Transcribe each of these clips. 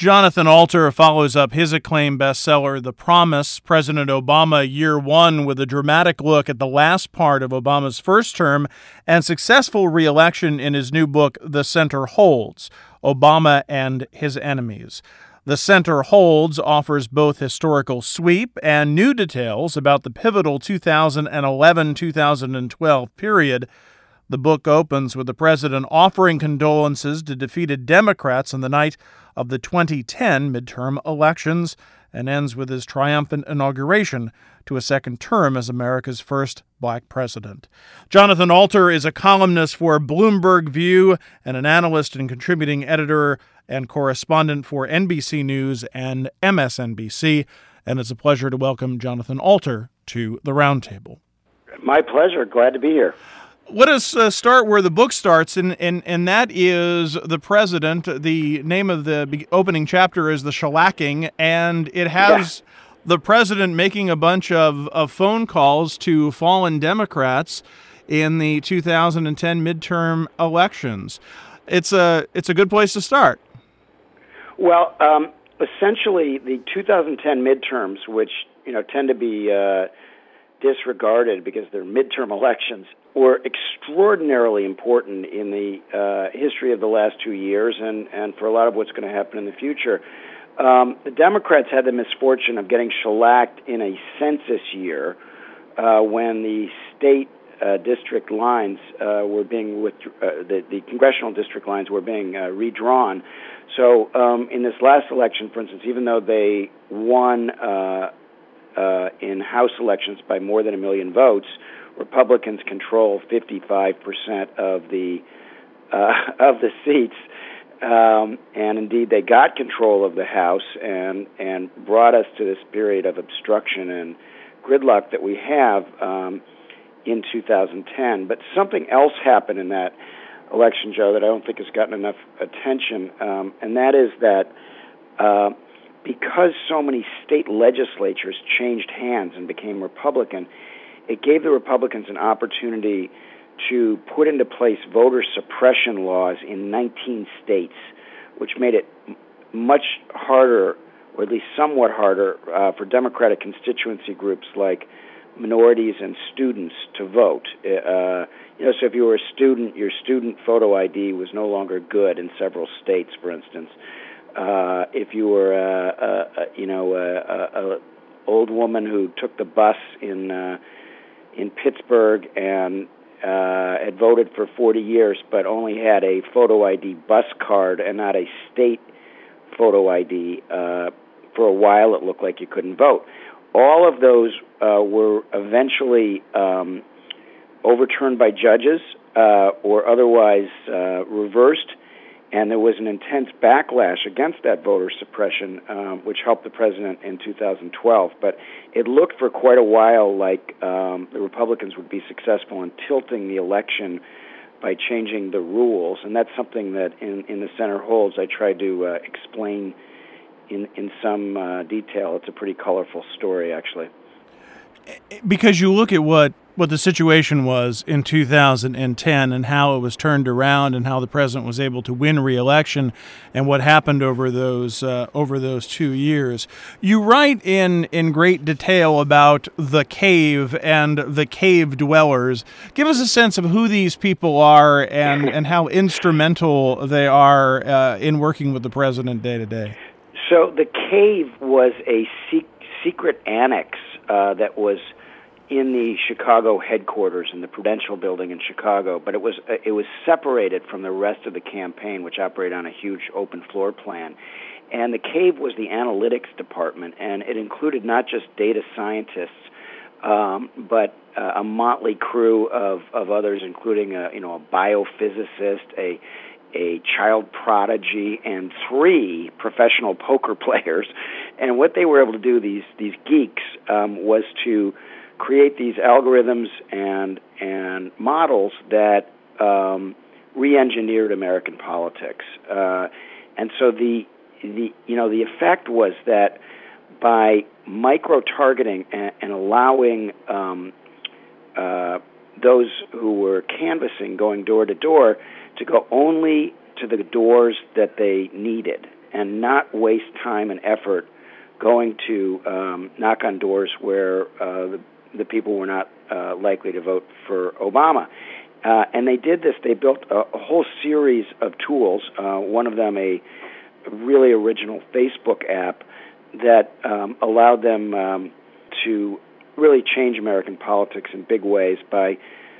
Jonathan Alter follows up his acclaimed bestseller, The Promise, President Obama Year One, with a dramatic look at the last part of Obama's first term and successful re-election in his new book, The Center Holds, Obama and His Enemies. The Center Holds offers both historical sweep and new details about the pivotal 2011-2012 period. The book opens with the president offering condolences to defeated Democrats on the night of the 2010 midterm elections and ends with his triumphant inauguration to a second term as America's first black president. Jonathan Alter is a columnist for Bloomberg View and an analyst and contributing editor and correspondent for NBC News and MSNBC, and it's a pleasure to welcome Jonathan Alter to the Roundtable. My pleasure. Glad to be here. Let us start where the book starts, and that is the president. The name of the opening chapter is The Shellacking, and it has the president making a bunch of phone calls to fallen Democrats in the 2010 midterm elections. It's a good place to start. Well, essentially, the 2010 midterms, which tend to be disregarded because they're midterm elections, were extraordinarily important in the history of the last 2 years and for a lot of what's going to happen in the future. The Democrats had the misfortune of getting shellacked in a census year when the state district lines were being the congressional district lines were being redrawn. So in this last election, for instance, even though they won in House elections by more than 1 million votes, Republicans control 55% of the seats, and indeed they got control of the House and brought us to this period of obstruction and gridlock that we have in 2010. But something else happened in that election, Joe, that I don't think has gotten enough attention, and that is that because so many state legislatures changed hands and became Republican, it gave the Republicans an opportunity to put into place voter suppression laws in 19 states, which made it much harder, or at least somewhat harder, for Democratic constituency groups like minorities and students to vote. So if you were a student, your student photo ID was no longer good in several states, for instance. If you were a old woman who took the bus in Pittsburgh and had voted for 40 years but only had a photo ID bus card and not a state photo ID, for a while it looked like you couldn't vote. All of those were eventually overturned by judges or otherwise reversed, and there was an intense backlash against that voter suppression, which helped the president in 2012. But it looked for quite a while like the Republicans would be successful in tilting the election by changing the rules, and that's something that in the Center Holds I tried to explain in some detail. It's a pretty colorful story, actually. Because you look at what the situation was in 2010 and how it was turned around and how the president was able to win re-election and what happened over those 2 years. You write in great detail about the cave and the cave dwellers. Give us a sense of who these people are and how instrumental they are in working with the president day to day. So the cave was a secret annex that was in the Chicago headquarters in the Prudential Building in Chicago, but it was separated from the rest of the campaign, which operated on a huge open floor plan. And the cave was the analytics department, and it included not just data scientists, but a motley crew of others, including a biophysicist, a child prodigy, and 3 professional poker players. And what they were able to do, these geeks, was to create these algorithms and models that re-engineered American politics. And so the effect was that by micro-targeting and allowing those who were canvassing, going door to door, to go only to the doors that they needed. and not waste time and effort going to knock on doors where the people were not likely to vote for Obama. And they did this. They built a whole series of tools, one of them a really original Facebook app that allowed them to really change American politics in big ways by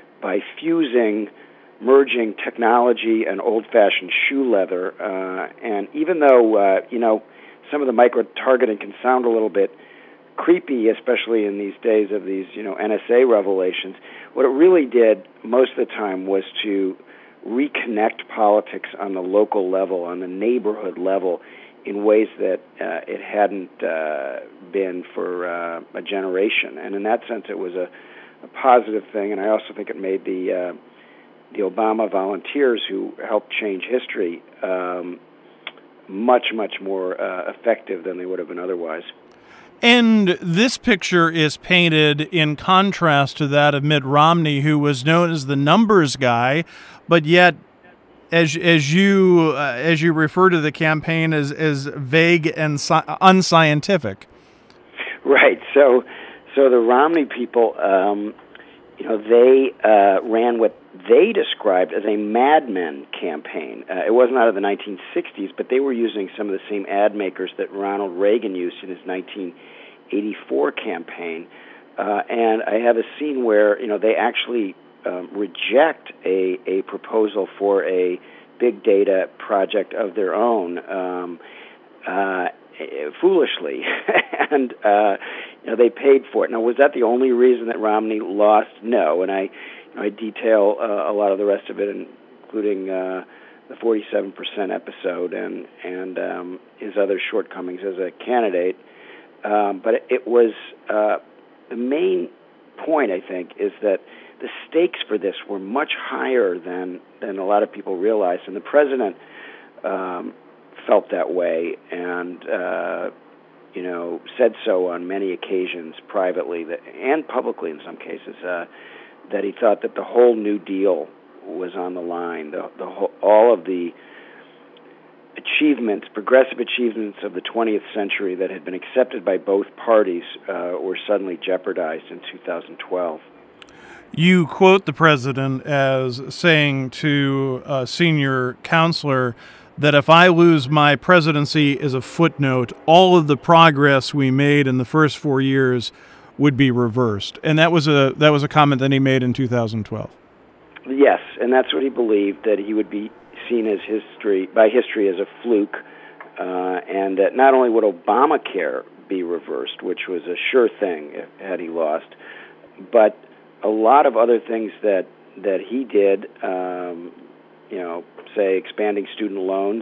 merging technology and old-fashioned shoe leather. And even though, some of the micro-targeting can sound a little bit creepy, especially in these days of these, NSA revelations, what it really did most of the time was to reconnect politics on the local level, on the neighborhood level, in ways that it hadn't been for a generation. And in that sense, it was a positive thing. And I also think it made the Obama volunteers who helped change history much, much more effective than they would have been otherwise. And this picture is painted in contrast to that of Mitt Romney, who was known as the numbers guy, but yet, as you refer to the campaign as vague and unscientific. Right. So the Romney people, they ran what they described as a Mad Men campaign. It wasn't out of the 1960s, but they were using some of the same ad makers that Ronald Reagan used in his 1984 campaign. And I have a scene where, they actually reject a proposal for a big data project of their own, foolishly, and they paid for it. Now, was that the only reason that Romney lost? No, and I detail a lot of the rest of it, including the 47% episode and his other shortcomings as a candidate. But it was the main point, I think, is that the stakes for this were much higher than a lot of people realized, and the president felt that way and said so on many occasions, privately and publicly in some cases, that he thought that the whole New Deal was on the line. All of the progressive achievements of the 20th century that had been accepted by both parties were suddenly jeopardized in 2012. You quote the president as saying to a senior counselor that if I lose my presidency as a footnote, all of the progress we made in the first 4 years would be reversed. And that was a comment that he made in 2012. Yes, and that's what he believed, that he would be seen as by history as a fluke, and that not only would Obamacare be reversed, which was a sure thing had he lost, but a lot of other things that he did, say expanding student loans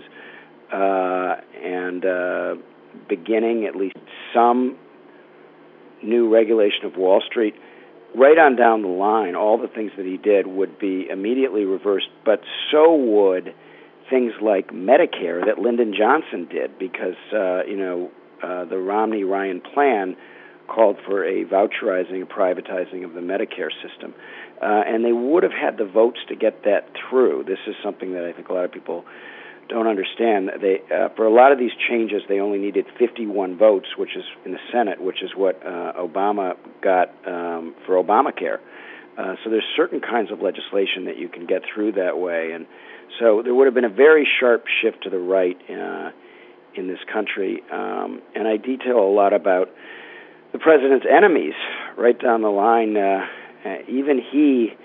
and beginning at least some new regulation of Wall Street, right on down the line, all the things that he did would be immediately reversed, but so would things like Medicare that Lyndon Johnson did, because the Romney-Ryan plan called for a voucherizing and privatizing of the Medicare system. And they would have had the votes to get that through. This is something that I think a lot of people don't understand. For a lot of these changes, they only needed 51 votes, which is in the Senate, which is what Obama got for Obamacare. So there's certain kinds of legislation that you can get through that way. And so there would have been a very sharp shift to the right in this country. And I detail a lot about the president's enemies right down the line. Even he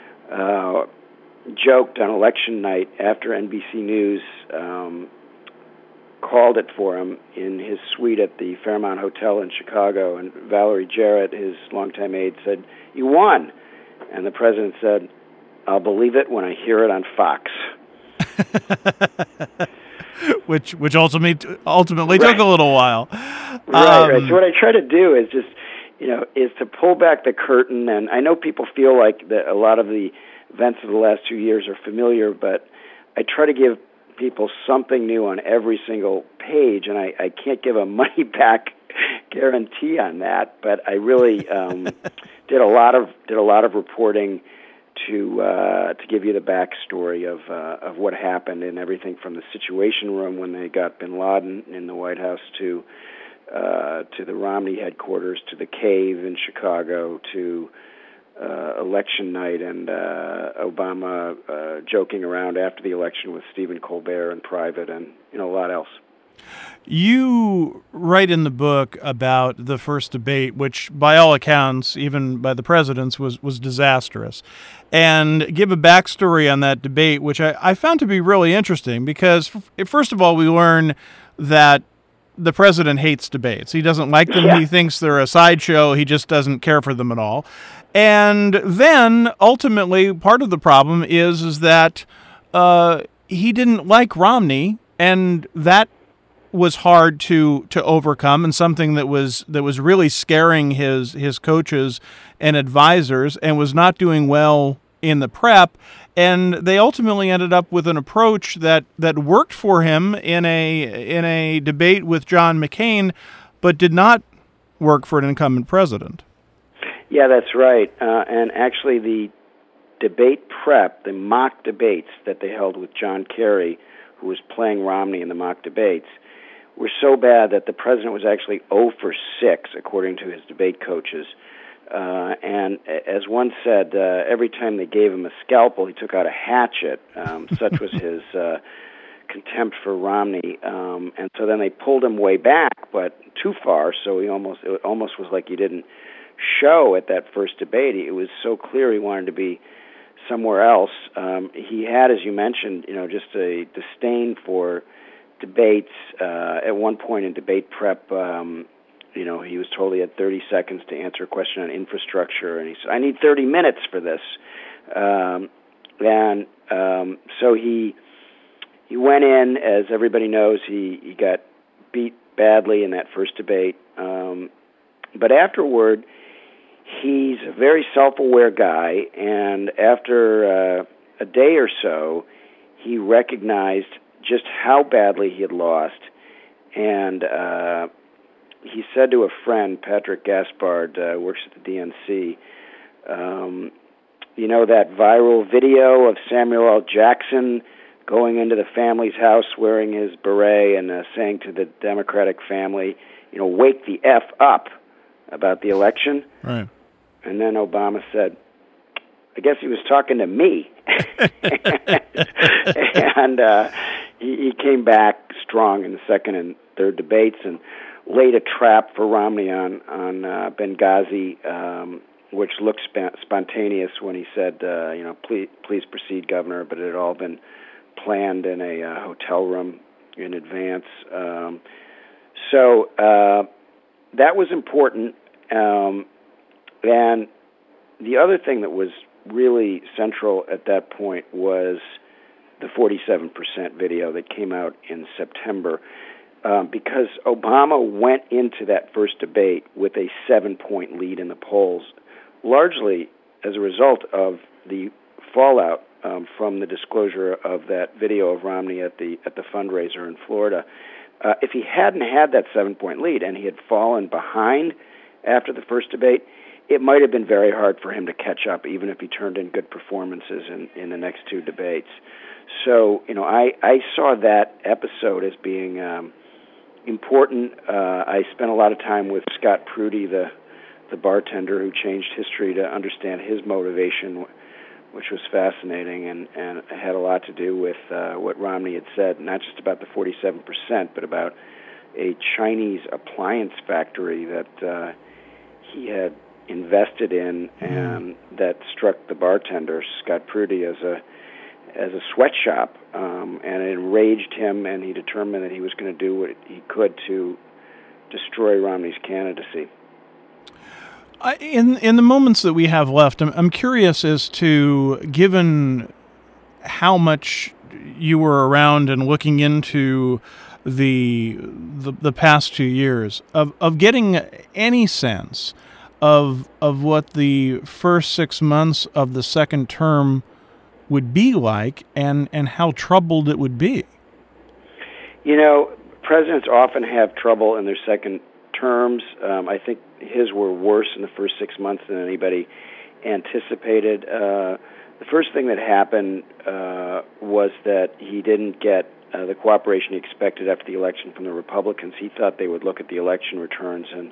joked on election night after NBC News called it for him in his suite at the Fairmont Hotel in Chicago, and Valerie Jarrett, his longtime aide, said, "You won." And the president said, "I'll believe it when I hear it on Fox." which ultimately took a little while. Right. So what I try to do is just, is to pull back the curtain. And I know people feel like that a lot of the events of the last 2 years are familiar, but I try to give people something new on every single page, and I can't give a money-back guarantee on that. But I really did a lot of reporting to give you the backstory of what happened, and everything from the Situation Room when they got Bin Laden in the White House to the Romney headquarters, to the cave in Chicago, to election night and Obama joking around after the election with Stephen Colbert in private, and a lot else. You write in the book about the first debate, which by all accounts, even by the president's, was disastrous, and give a backstory on that debate, which I found to be really interesting because, first of all, we learn that the president hates debates. He doesn't like them. Yeah. He thinks they're a sideshow. He just doesn't care for them at all. And then, ultimately, part of the problem is that he didn't like Romney, and that was hard to overcome, and something that was really scaring his coaches and advisors, and was not doing well in the prep. And they ultimately ended up with an approach that worked for him in a debate with John McCain, but did not work for an incumbent president. Yeah, that's right. And actually, the debate prep, the mock debates that they held with John Kerry, who was playing Romney in the mock debates, were so bad that the president was actually 0 for 6, according to his debate coaches. And as one said, every time they gave him a scalpel, he took out a hatchet. Such was his contempt for Romney. And so then they pulled him way back, but too far, so it almost was like he didn't show at that first debate. It was so clear he wanted to be somewhere else. He had, as you mentioned, just a disdain for debates. At one point in debate prep, he was told he had 30 seconds to answer a question on infrastructure, and he said, "I need 30 minutes for this." So he went in, as everybody knows, he got beat badly in that first debate. But afterward, he's a very self-aware guy, and after a day or so, he recognized just how badly he had lost, and he said to a friend, Patrick Gaspard, works at the DNC, that viral video of Samuel L. Jackson going into the family's house wearing his beret and saying to the Democratic family, wake the F up about the election. Right. And then Obama said, I guess he was talking to me. And he came back strong in the second and third debates and laid a trap for Romney on Benghazi, which looked spontaneous when he said, please proceed, Governor, but it had all been planned in a hotel room in advance. So that was important. And the other thing that was really central at that point was the 47% video that came out in September, because Obama went into that first debate with a 7-point lead in the polls, largely as a result of the fallout from the disclosure of that video of Romney at the fundraiser in Florida. If he hadn't had that 7-point lead and he had fallen behind after the first debate, it might have been very hard for him to catch up, even if he turned in good performances in the next two debates. So, I saw that episode as being important. I spent a lot of time with Scott Prudy, the bartender who changed history, to understand his motivation, which was fascinating and had a lot to do with what Romney had said, not just about the 47%, but about a Chinese appliance factory that he had invested in, and that struck the bartender, Scott Prudy, as a sweatshop, and it enraged him, and he determined that he was going to do what he could to destroy Romney's candidacy. In the moments that we have left, I'm curious as to, given how much you were around and looking into the past 2 years, of getting any sense of what the first 6 months of the second term would be like, and how troubled it would be. Presidents often have trouble in their second terms. I think his were worse in the first 6 months than anybody anticipated. The first thing that happened was that he didn't get the cooperation he expected after the election from the Republicans. He thought they would look at the election returns and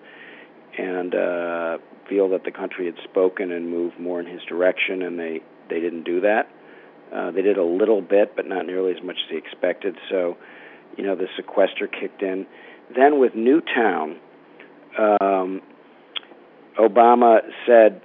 feel that the country had spoken and moved more in his direction, and they didn't do that. They did a little bit, but not nearly as much as he expected. So, the sequester kicked in. Then with Newtown, Obama said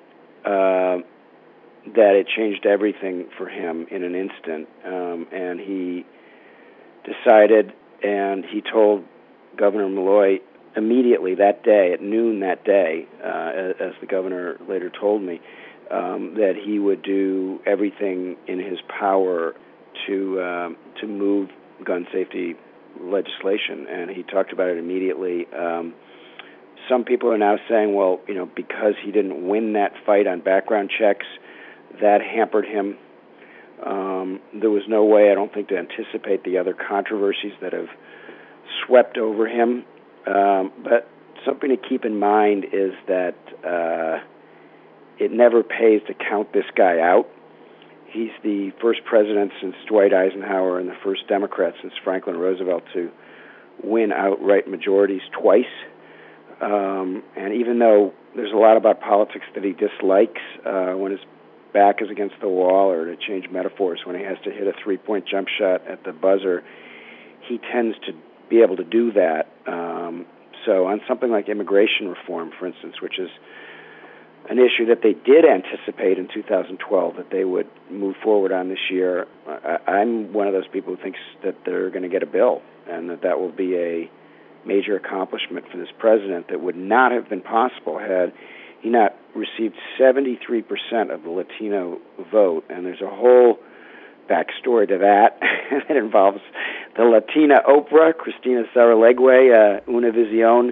that it changed everything for him in an instant, and he decided, and he told Governor Malloy immediately that day, at noon that day, as the governor later told me, that he would do everything in his power to move gun safety legislation, and he talked about it immediately. Some people are now saying, well, because he didn't win that fight on background checks, that hampered him. There was no way, I don't think, to anticipate the other controversies that have swept over him. But something to keep in mind is that it never pays to count this guy out. He's the first president since Dwight Eisenhower and the first Democrat since Franklin Roosevelt to win outright majorities twice. And even though there's a lot about politics that he dislikes, when his back is against the wall, or to change metaphors, when he has to hit a three-point jump shot at the buzzer, he tends to be able to do that. So on something like immigration reform, for instance, which is an issue that they did anticipate in 2012 that they would move forward on this year, I'm one of those people who thinks that they're going to get a bill, and that will be a major accomplishment for this president that would not have been possible had he not received 73% of the Latino vote. And there's a whole backstory to that. It involves the Latina Oprah, Cristina Saralegui, Univision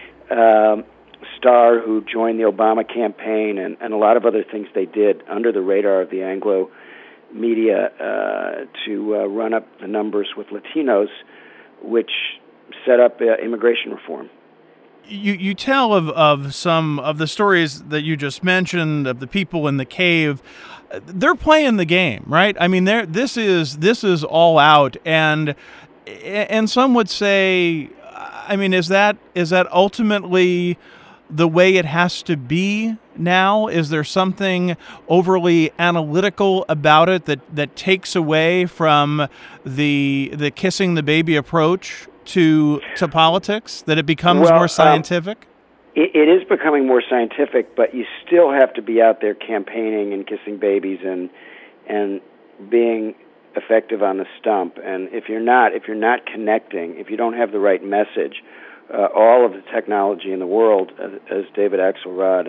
star who joined the Obama campaign, and a lot of other things they did under the radar of the Anglo media to run up the numbers with Latinos, which set up immigration reform. You tell of some of the stories that you just mentioned of the people in the cave. They're playing the game, right? I mean, this is all out, and some would say, I mean, is that ultimately the way it has to be now? Is there something overly analytical about it that takes away from the kissing the baby approach to politics, that it becomes more scientific? It is becoming more scientific, but you still have to be out there campaigning and kissing babies and being effective on the stump. And if you're not connecting, if you don't have the right message, all of the technology in the world, as David Axelrod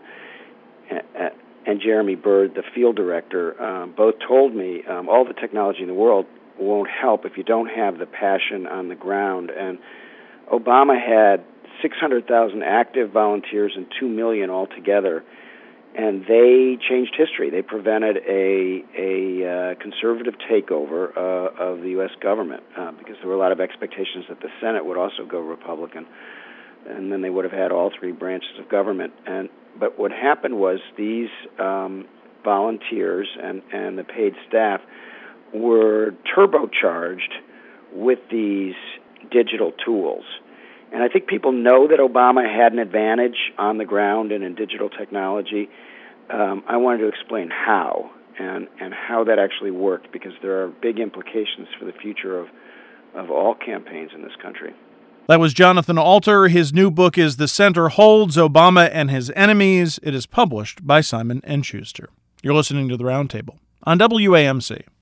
and Jeremy Bird, the field director, both told me, all the technology in the world won't help if you don't have the passion on the ground. And Obama had 600,000 active volunteers and 2 million altogether, and they changed history. They prevented a conservative takeover of the U.S. government because there were a lot of expectations that the Senate would also go Republican, and then they would have had all three branches of government. But what happened was these volunteers and the paid staff were turbocharged with these digital tools. And I think people know that Obama had an advantage on the ground and in digital technology. I wanted to explain how and how that actually worked, because there are big implications for the future of all campaigns in this country. That was Jonathan Alter. His new book is The Center Holds, Obama and His Enemies. It is published by Simon & Schuster. You're listening to The Roundtable on WAMC.